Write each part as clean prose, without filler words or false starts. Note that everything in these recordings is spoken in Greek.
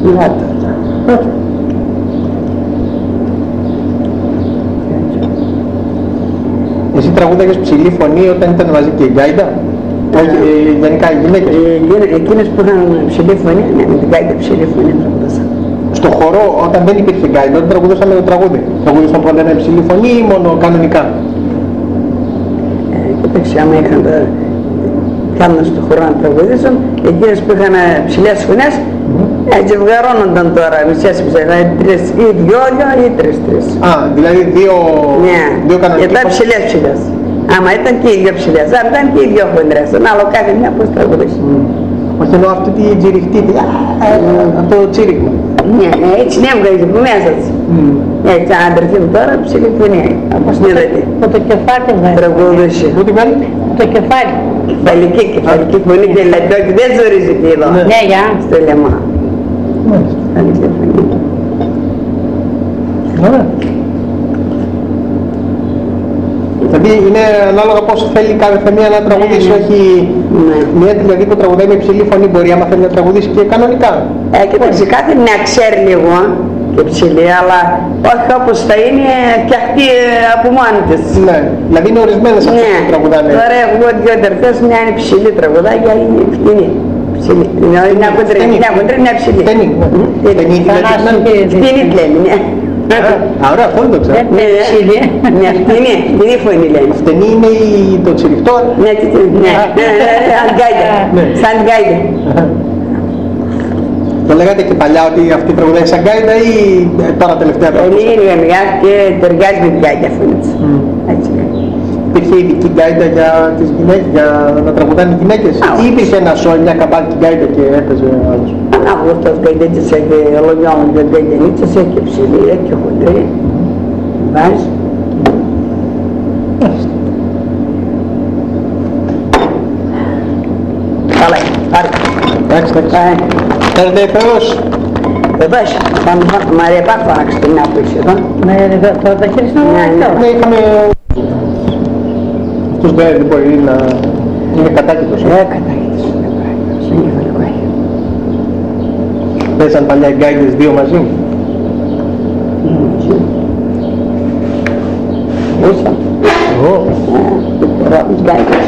Εσύ τραγούδαγες ψηλή φωνή όταν ήταν μαζί και η γκάιντα? Όχι, γενικά οι γυναίκες. Εκείνες που είχαν ψηλή φωνή, ναι, με την γκάιντα ψηλή φωνή τραγούδασαν. Στο χορό, όταν δεν υπήρχε γκάιντα, όταν τραγουδούσαμε το τραγούδι, τραγουδούσαν που λένε ψηλή φωνή ή μόνο κανονικά? Κοίταξε, άμα είχαν κάνουν στο χώρο να τραγουδήσουν, εκείνες που είχαν ψηλές φωνές, ζευγαρώνονταν τώρα, μισές, τρεις ή δυο ή τρεις. Α, δηλαδή δύο κανονικές. Γιατί ήταν ψηλές. Άμα ήταν και οι δυο ψηλές, αν ήταν και οι δυο χοντρές, άλλο κάθε μια πώς τραγουδήσει. Όχι εννοώ αυτή τη τζιριχτή, αυτό το τσίριγμα. Ναι, έτσι ναι, βγάζει που μέσα της. Έτσι, άντρες μου τώρα ψηλή φωνή, όπως είδατε. Από το κεφάλι βγάζει. Τραγουδούσε. Πού τη βγάλει? Το κεφάλι. Κεφαλική φωνή και λατώκι, δεν ζορίζεται εδώ. Ναι, για. Στο λαιμό. Κεφαλική φωνή. Ωραία. Δηλαδή είναι ανάλογα πώς θέλει κάθε μία να τραγουδήσει, όχι μία δηλαδή που τραγουδάει με ψηλή φωνή μπορεί άμα θέλει να τραγουδήσει και κανονικά. Κοίταξε, κάθε μια ξέρει λίγο και ψηλή, αλλά όχι όπως θα είναι και αυτή από μόνη της. Ναι, δηλαδή είναι ορισμένες αυτές που τραγουδάνε. Τώρα έχω δύο αδερφές, μια είναι ψηλή τραγουδάει και άλλη είναι φτηνή. Ψηλή. Μια κοντρή, μια ψηλή. Φτηνή. Φτηνή λένε, ναι. Άρα αυτό δεν το ξέρω. Μια φτηνή φωνή λένε. Φτηνή είναι το τσιριχτό. Ναι, σαν γκάιντα. Το λέγατε και παλιά ότι αυτή τραγουδάει σαν γκάιντα ή τώρα τελευταία τραγουδάει? Είναι λίγα και ταιριάζει με την γκάιντα φωνή της. Υπήρχε ειδική γκάιντα για τις γυναίκες, για να τραγουδάνε οι γυναίκες? Ή υπήρχε ένα σόι, μια καμπάνη γκάιντα και έπαιζε άλλος? Αυτός γκάιντες έχει λογιόν και γκάιντενίτσες, έχει ψηλή, έχει χοντρή. Βάζει. Καλά, πάρε. Εντάξει. Θέλετε Θεός. Βεβαίως, Μαρία Πάχ φώναξε την άπληξη εδώ. Το τα χέρια να βγάλω. Ναι, είχαμε... Αυτός δεν μπορεί να είναι κατάκητος. Κατάκητος. Σαν κεφαλικό έχει. Παίζαν παλιά οι γκάιντες δύο μαζί. Ούσαν. Ρόμπις γκάιντες.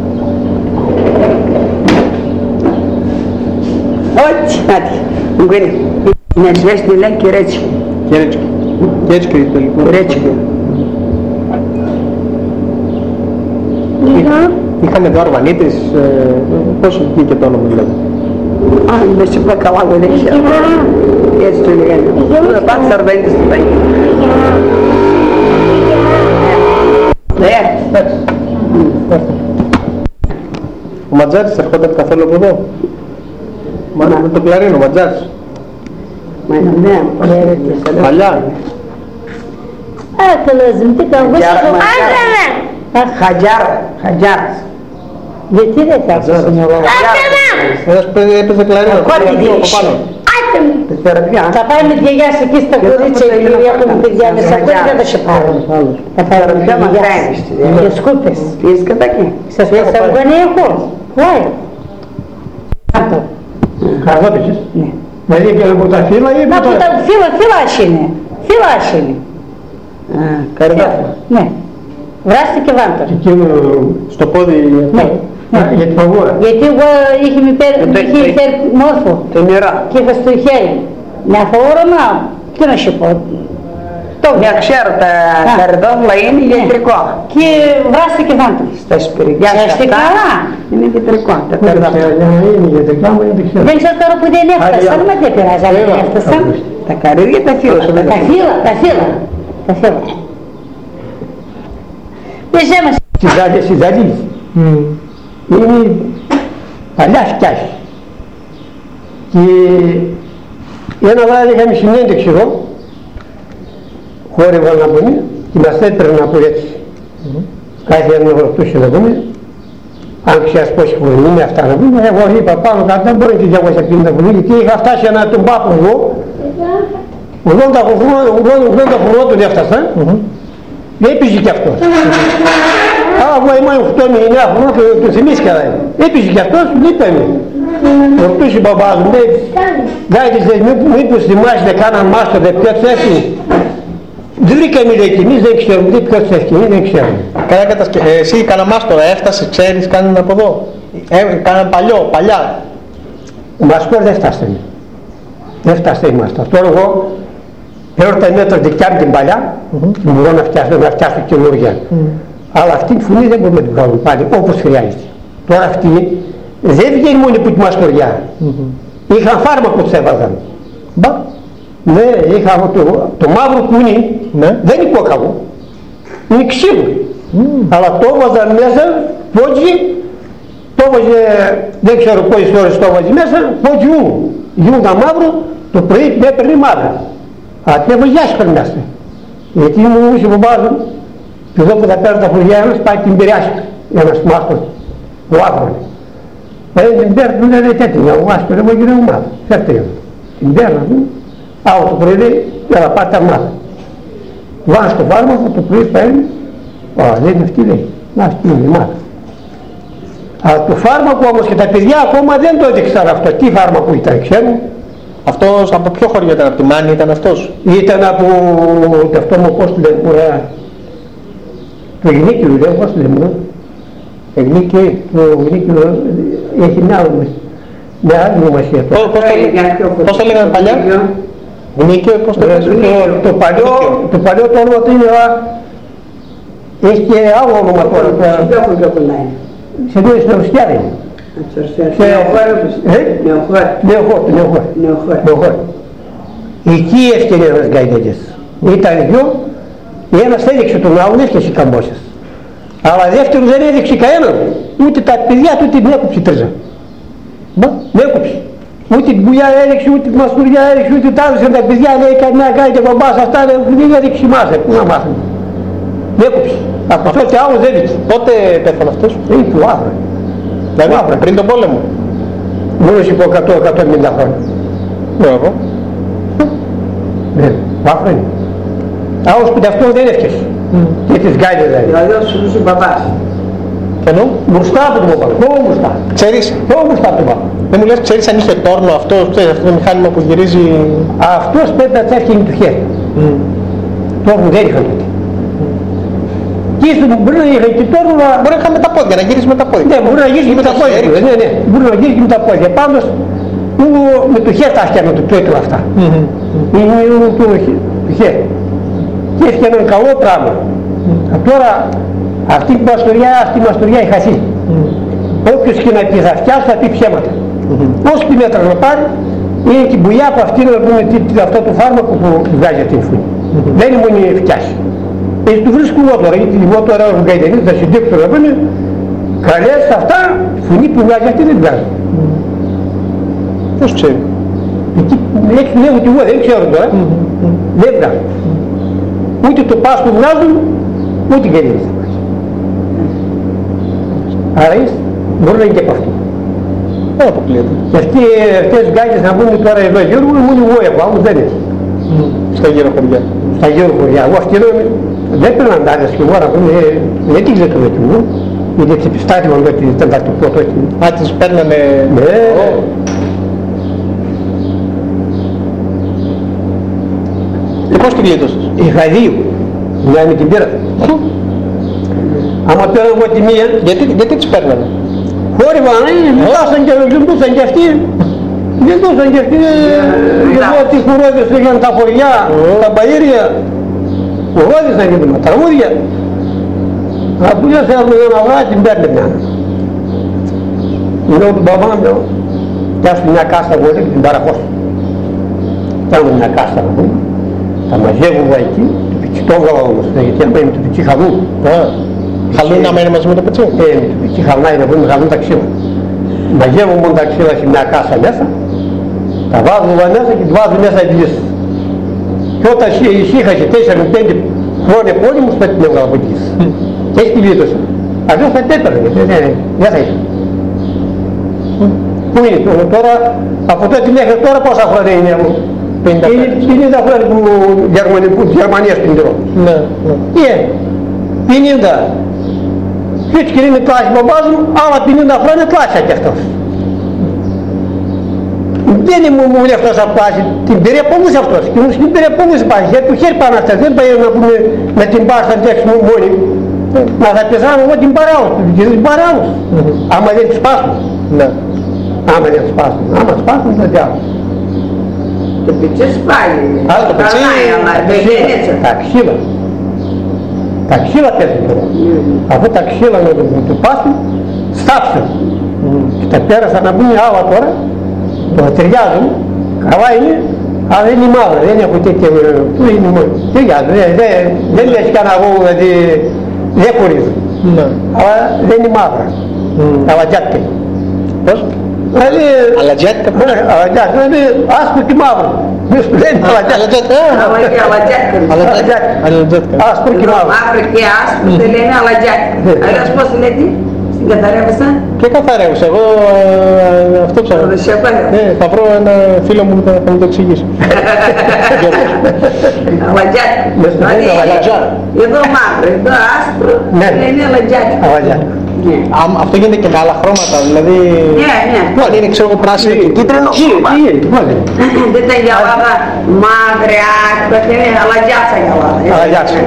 Όχι, κάτι. Μου κάνει. Είναι σβέστη λέει και ρέτσικη. Και έτσι και το λοιπόν. Ρέτσικη. Είχαμε εδώ Αρβανίτες, πώς βγήκε το όνομα δηλαδή? Δεν σου πω καλά, δεν ξέρω. Έτσι το λέγανε. Θα πας Αρβανίτες του πάνε. Ο Ματζάρης ερχόταν καθόλου από εδώ? Με το κλαρίνο, ο Ματζάρης. Ναι, Παλιά. Κολέζιν, τι κάνω. Χατζάρας. Γιατί δεν κάθεσαι στην Ελλάδα. Ένας έπαιζε κλαρίνο. Θα πάει με τη γιαγιά εκεί στα κορίτσια και έχουμε παιδιά με σακούλια, δεν θα σε πάρουν. Θα πάει με τη γιαγιά και σκούπες. Πεις κατά εκεί. Σας πω σε αυγανή έχω. Πάει. Καρδόπησες. Ναι. Δηλαδή και από τα φύλλα ή από τα φύλλας είναι. Φύλλας είναι. Καρδόπη. Ναι. Βράστη και βάντορ. Εκείνο στο πόδι για τη φαγούρα. Γιατί εγώ είχε φέρει μόρφο. Το νερό. Και είχα στο χέρι. Μια φαγούρα, τι να σου πω. Για ξέρω, τα καρδόφλα είναι ιατρικό. Και βράστη και βάντορ. Στα σπηριά αυτά είναι ιατρικό. Τα καρδόφλα. Είναι ιατρικά, μου δεν ξέρω. Δεν ξέρω τώρα που δεν έφτασαν, μα δεν πειράζει, αλλά δεν έφτασαν. Τα καρύδια τα φύλλα. Τα φύλλα. Στις Ζαλίες. Είναι παλιά φτιάχη. Και ένα βράδυ είχαμε συνέντευξη εδώ, χόρευα να πούμε, και μας έπαιρνε από έτσι. Κάθε ένα να ρωτούσε να πούμε, αν ξέρεις πόση φωνή είναι αυτά να πούμε, εγώ είπα πάνω κάτω, δεν μπορεί και 250 φωνή, γιατί είχα φτάσει ένα τον πάπο εγώ, 80 χρονών τον έφτασα, δεν έπαιζε κι αυτός. Εγώ ήμουν 8 με 9 χρονών και του θυμήθηκα. Έπαιζε κι αυτός, λείπαμε. ρωτούσε η μπαμπάς μου, λέει, Γκάιτης, μήπως θυμάσαι κάναν μάστορ, ποιος έφυγε. Δεν βρήκαμε λέει και εμείς δεν ξέρουμε, τι ποιος έφυγε, δεν ξέρουμε. Εσύ κάνα μάστορα, έφτασε, ξέρεις, κάναν από εδώ. Κάναν παλιά. Ο μαστόρ δεν φτάσανε. Δεν φτάσανε η μαστόρ. Τώρα εγώ έρωτα μέτρα δικιά μου την παλιά, μπορώ να φτιάσω καινούργια. Αλλά αυτή τη φωνή δεν μπορούμε να την βγάλουμε πάλι όπως χρειάζεται. Τώρα αυτή δεν βγαίνει μόνο από τη μαστοριά. Είχαν φάρμακο που τους έβαζαν. Ναι, είχα το μαύρο κουνί, δεν είναι κόκκαλο, είναι ξύλο. Αλλά το έβαζαν μέσα, πότσι, το έβαζε, δεν ξέρω πόσες ώρες το έβαζε μέσα, πότσι ου. Γιούντα μαύρο, το πρωί την έπαιρνε μαύρο. Αλλά την έβαζε άσπρη μέσα. Γιατί μου ούσε που βάζουν, και εδώ που θα παίρνουν τα χωριά ένας, πάει την πειράσει ένας μάστος, ο άβρος. Την παίρνουν, του λέει τέτοια, ο άσπρη, εγώ γυρνάω μαύρο. Φέρτε την παίρνουν. Άλλο το πρωί λέει, έλα πάτε τα μάτια. Βάζει το φάρμακο, το πρωί παίρνει, δεν είναι αυτή λέει, να αυτή είναι η μάτια. Αλλά το φάρμακο όμως και τα παιδιά ακόμα δεν το έδειξαν αυτό. Τι φάρμακο ήταν, ξέρουν. Αυτός από ποιο χωριό ήταν, από τη Μάνη ήταν αυτός. Ήταν από αυτό μου, πώς το λένε, το Γυναίκιο λέω, πώς το λένε. Το Γυναίκιο έχει μια άλλη ονομασία. Πώς το λέγανε παλιά. Γνίκιο, πώς το λένε. Το παλιό το όνομα του είναι, έχει και άλλο όνομα τώρα. Σε δύο στην Ορσιά είναι. Νεοχώρ. Εκεί έφτιανε ένας γκαϊδέτης. Ήταν δυο, ένας έδειξε τον άλλον, έφτιασε καμπόσες. Αλλά δεύτερο δεν έδειξε κανέναν. Ούτε τα παιδιά του την έκοψε τρίζα. Έκοψε. Ούτε την πουλιά έριξε, ούτε την μαστουριά έριξε, ούτε τα άλλα τα παιδιά λέει κανένα κάνει και μπαμπάς αυτά δεν έριξε μάσα, πού να μάθουμε. Έκοψε. Από τότε άλλο δεν έδειξε. Πότε πέθανε αυτός. Είναι του Άβρα. Δηλαδή πριν τον πόλεμο. Μόνο είπε 100-150 χρόνια. Μπράβο. Ναι, ο Άβρα είναι. Άλλος που αυτό δεν έφτιασε. Και τις γκάιδες δηλαδή. Δηλαδή ο σου μπαμπάς. Ενώ. Μπροστά από τον μπαμπά. Εγώ μπροστά. Ξέρεις. Εγώ μπροστά από τον μπαμπά. Δεν μου λες, ξέρεις αν είχε τόρνο αυτό, ξέρεις αυτό το μηχάνημα που γυρίζει. Αυτός πρέπει να τσέφτιανε του χέρι. Τόρνο δεν είχαν τότε. Και ίσως μπορεί να είχαν και τόρνο να... Μπορεί να είχαμε τα πόδια, να γυρίζει με τα πόδια. Ναι, μπορεί να γυρίζει με τα πόδια. Ναι, μπορεί να γυρίζει με τα πόδια. Πάντως με το χέρι τα έφτιανε το τέτοιο αυτά. Είναι το χέρι. Και έφτιανε καλό πράγμα. Τώρα αυτή η μαστοριά έχει χαθεί. Όποιος και να τη θα φτιάσει θα πει ψέματα. Όσοι μέτρα να πάρει είναι την πουλιά από αυτή να πούμε αυτό το φάρμακο που βγάζει αυτή τη φωνή. Δεν είναι μόνο η φτιάση. Έτσι του βρίσκω εγώ τώρα, γιατί εγώ τώρα ο Γκαϊδενής θα συντήξω να πούμε καλές αυτά, τη φωνή που βγάζει αυτή δεν βγάζει. Πώς ξέρει. Εκεί λέγω και εγώ δεν ξέρω τώρα, δεν βγάζει. Ούτε το πας που βγάζουν, ούτε Γκαϊδενής θα βγάζει. Άρα μπορεί να είναι και από αυτό. Δεν αποκλείεται. Και αυτές οι γκάγες να βγουν τώρα εδώ Γιώργο, μόνο εγώ έχω, άλλος δεν έχει. Στα γύρω χωριά. Στα γύρω χωριά. Εγώ αυτή δεν πέραν τάδες και εγώ να πούμε, δεν την ξέρω με μου, γιατί τις επιστάτημα με την τενταρτικό τότε. Α, τις παίρνανε... Ναι. Και πώς την γλίτωσες. Είχα δύο. Μια με την πήρα. Άμα πέρα εγώ τη μία... Γιατί τις παίρνανε. Χόρυβαν, μιλάσαν και δούσαν και αυτοί. Δεν δούσαν και αυτοί. Εγώ τις χορόδες είχαν τα χωριά, τα μπαΐρια. Χορόδες να γίνουν, τραγούδια. Αφού δεν θέλουν ένα βράδυ την παίρνε μια. Λέω του μπαμπά μου, πιάσουν μια κάστα βολή και την παραχώσουν. Κάνουν μια κάστα να πούμε. Τα μαζεύουμε εκεί, το πιτσί το έβγαλα όμως, γιατί αν παίρνει το πιτσί χαλού. Χαλούν να μένει μαζί με το πετσί. Το πιτσί χαλάει να πούμε, χαλούν τα ξύλα. Μαζεύουμε μόνο τα ξύλα σε μια κάσα μέσα, τα βάζουμε μέσα και τη βάζουμε μέσα η λύση. Και όταν ησύχασε 4-5 χρόνια πόλεμους, πρέπει να έβγαλα από εκεί. Και έτσι τη λύτωσα. Αλλιώς θα τέπαιρνε, δεν θα είχε. Πού είναι τώρα, από τότε μέχρι τώρα πόσα χρόνια είναι εγώ. 50 χρόνια που Γερμανία στην τρόπο. Ναι, ναι. 50. Και έτσι και είναι κλάση μπαμπάς μου, άλλα 50 χρόνια κλάσια κι αυτός. δεν μου λέει αυτός να πάσει, την περιεπομούσε αυτός και μου την περιεπομούσε πάσει, γιατί του χέρι πάνω αυτά, δεν πάει να πούμε με την πάρει θα αντέξουμε μόνοι. Να θα πεθάνω εγώ την παράω, την παράω, άμα δεν τους σπάσουν. Ναι. Άμα δεν τους σπάσουν, άμα σπάσουν θα διάλω. Το πιτσί σπάει. Άρα το πιτσί, τα ξύλα. Τα ξύλα πέφτουν. Αφού τα ξύλα να το πάσουν, στάψουν. Και τα πέρασαν να μπουν άλλα τώρα, το ταιριάζουν, καλά είναι, αλλά δεν είναι μαύρα, δεν έχω τέτοια, πού είναι μόνο, ταιριάζουν, δεν έχει κανένα αγώ, δηλαδή, δεν χωρίζουν, αλλά δεν είναι μαύρα, αλατζάτικα. Πώς? Δηλαδή, Αλατζάτικα, πώς? Αλατζάτικα, δηλαδή άσπρο και μαύρο, δεν είναι αλατζάτικα. Αλατζάτικα. Άσπρο και μαύρο. Μαύρο και άσπρο δεν λένε αλατζάτικα. Αλλιώς πώς λέτε στην καθαρεύουσα? Και καθαρεύουσα, εγώ αυτό ψάχνω. Θα βρω ένα φίλο μου να μου το εξηγήσει. Αλατζάτικα. Εδώ μαύρο, εδώ άσπρο, λένε αλατζάτικα. Αυτό γίνεται και με άλλα χρώματα, δηλαδή. Ναι. Αν είναι ξέρω εγώ πράσινο και κίτρινο. Δεν τα γυαλάδα μαύρη, άκρα και αλατζάτσα γυαλάδα. Αλατζάτσα.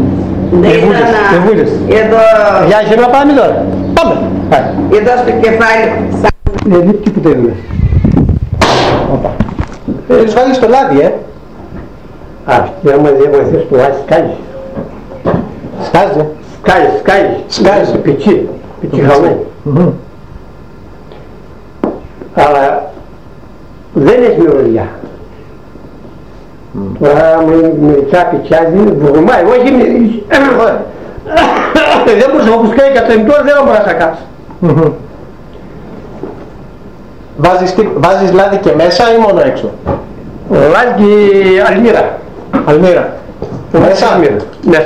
Εδώ... Βιάζει να πάμε τώρα. Πάμε. Εδώ στο κεφάλι. Δηλαδή τίποτα είναι. Έχεις βάλει στο λάδι, Αυτή άμα δεν βοηθείς το λάδι σκάζει. Σκάζει. Πιτσί χαμένο. Αλλά δεν έχει μυρωδιά. Τώρα μερικά πιτσιάζει, βουρμάει. Όχι, δεν μπορούσα να πουσκάει κατεμτό, δεν μπορούσα να σακάσει. Βάζεις λάδι και μέσα ή μόνο έξω? Λάδι και αλμύρα. Αλμύρα. Μέσα? Μέσα.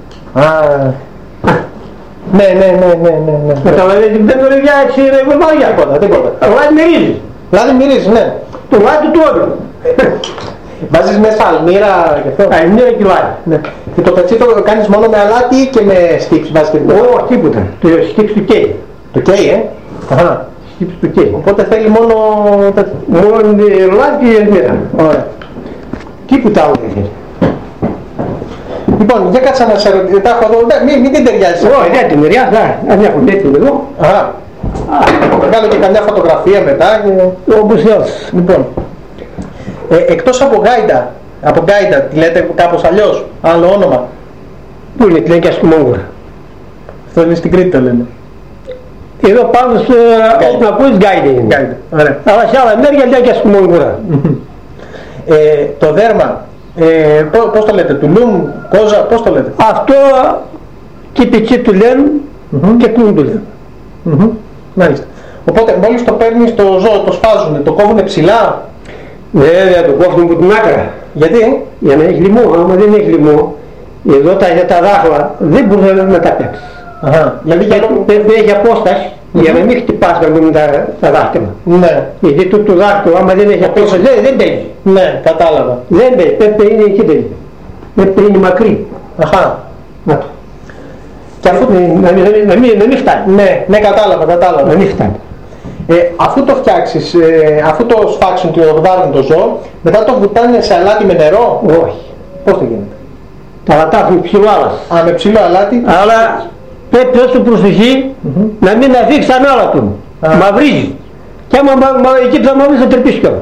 Ναι. Καταλαβαίνετε, δεν το λέει έτσι ρεγορμάρια. Τίποτα. Λάδι μυρίζει. Λάδι μυρίζει, ναι. Το λάδι του τρώγει. Βάζεις μέσα αλμύρα και αυτό? Αλμύρα και λάδι. Και το πετσί το κάνεις μόνο με αλάτι ή και με στύψη? Όχι, τίποτα. Το στύψη του καίει. Το καίει, Στύψη του καίει. Οπότε θέλει μόνο λάδι και αλμύρα. Ωραία. Τίποτα άλλο δεν θέλει. Λοιπόν, για κάτσα να σε ρωτήσω, τα έχω εδώ, μην την ταιριάζεις. Όχι, δεν την ταιριάζει, αν έχω τέτοιο εδώ. Θα κάνω και καμιά φωτογραφία μετά. Όπως θέλεις. Λοιπόν, εκτός από γκάιντα, τη λέτε κάπως αλλιώς, άλλο όνομα? Πού είναι, τη λένε και ασκημόγκουρα. Αυτό είναι στην Κρήτη το λένε. Εδώ πάνω όπου να πούς γκάιντα είναι. Αλλά σε άλλα μέρια λένε και ασκημόγκουρα. Το δέρμα, πώς το λέτε, τουλούμ, κόζα, πώς το λέτε? Αυτό και πιτσί του λένε και κλούν του λένε. Μάλιστα. Οπότε μόλις το παίρνεις το ζώο, το σπάζουνε, το κόβουνε ψηλά? Βέβαια το κόβουν από την άκρα. Γιατί? Για να έχει λιμό, άμα δεν έχει λιμό, εδώ τα δάχτυλα δεν μπορεί να τα παίξει. Δηλαδή δεν έχει απόσταση για να μην χτυπάς με τα δάχτυλα. Ναι. Γιατί το δάχτυλο άμα δεν έχει απόσταση δεν παίζει. Ναι, κατάλαβα. Δεν παίζει, πρέπει να είναι εκεί παίζει. Πρέπει να είναι μακρύ. Να το. Και αφού να μην φτάνει. Ναι, κατάλαβα. Να μην φτάνει. Αφού το φτιάξεις, αφού το σφάξουν και το γδάρουν το ζώο, μετά το βουτάνε σε αλάτι με νερό? Όχι. Πώς το γίνεται? Τα λατάφουν ψηλό άλλας. Με ψηλό αλάτι. Αλλά πρέπει όσο προσοχή να μην αφήξει τα νάλα του. Μαυρίζει. Και άμα εκεί θα μαυρίζει θα τρυπήσει κιόλας.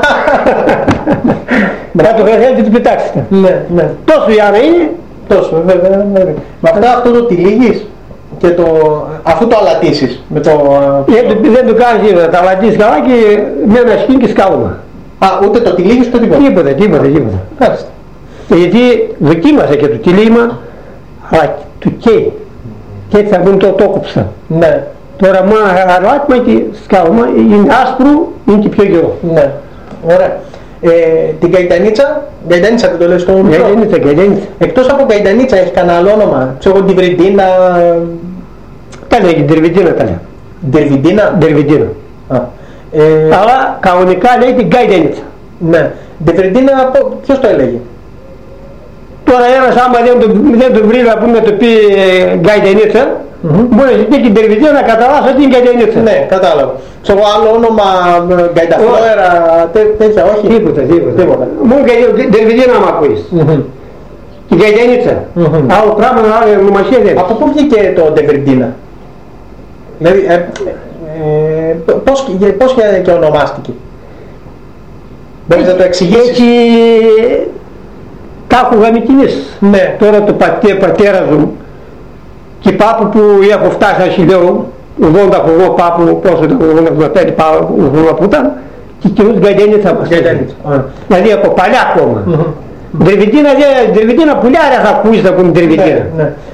Να το καθένα και του πετάξετε. Ναι. Τόσο για να είναι. Τόσο, βέβαια. Με αυτό το τυλίγεις και αφού το αλατίσεις με το... Δεν το κάνεις τίποτα. Τα αλατίσεις καλά και με ένα σκύν και σκάλωμα. Ούτε το τυλίγεις ούτε τίποτα. Τίποτα. Μάλιστα. Γιατί δοκίμασα και το τυλίγημα, αλλά του καίει. Και έτσι θα βγουν το κόψα. Ναι. Τώρα μόνο αλάτιμα και σκάλωμα είναι άσπρο, είναι και πιο γερό. Ναι. Ωραία. Την καϊτανίτσα δεν το λες στο μικρό? Καϊτανίτσα. Εκτός από καϊτανίτσα έχει κανένα άλλο όνομα? Ξέρω εγώ, ντιβριντίνα? Τα λέγει, ντιβριντίνα τα λέει. Ντιβριντίνα. Αλλά κανονικά λέγεται καϊτανίτσα. Ναι. Ντιβριντίνα ποιος το έλεγε? Τώρα ένας άμα δεν το βρει να πούμε το πει καϊτανίτσα, Μπορεί να την Τερβιτζή να καταλάβει ότι είναι Γκαϊτανίτσα. Ναι, κατάλαβα. Ξέρω άλλο όνομα, Γκαϊταφλόερα, τέτοια, όχι. Τίποτα. Μόνο Τερβιτζή να μ' ακούεις. Η Γκαϊτανίτσα. Άλλο πράγμα, άλλη ονομασία δεν. Από πού βγήκε το Ντεβριντίνα? Δηλαδή, πώς και ονομάστηκε? Μπορείς να το εξηγήσεις? Έτσι, τα άκουγα με κοινής. Ναι. Τώρα το πατέρα μου και πάπου που έχω φτάσει, λέω, 80 χρονών πάπου, πόσο ήταν, 85 χρονών που ήταν, και κοινούς Γκαϊτανίτσα μας. Δηλαδή από παλιά ακόμα. Τερβιτίνα πουλιά δεν θα ακούεις να πούμε Τερβιτίνα.